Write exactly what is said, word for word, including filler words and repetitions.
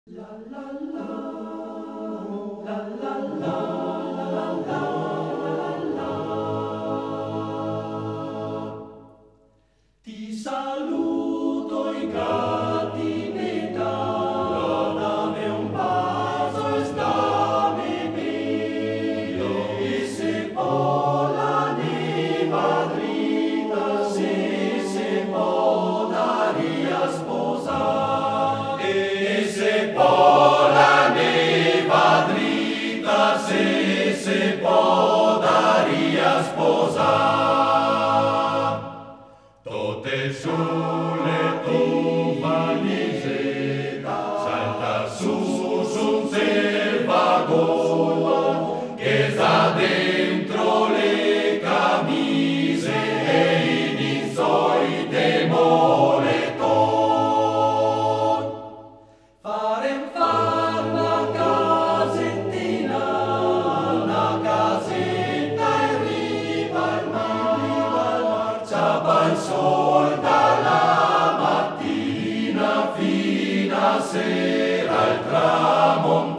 Ti saluto in cattività, dame un bacio e stammi mio, e se può la neva dritta, se se può daria sposare, e se può la neva dritta, se se può daria sposare. Tote sulle tu valiseta, salta su sul vagone, che sta dentro le camicie e in insolite moleton. Farem far una casettina, una casetta in riva al mar, ciapa il sol dalla mattina fino a sera il tramonto.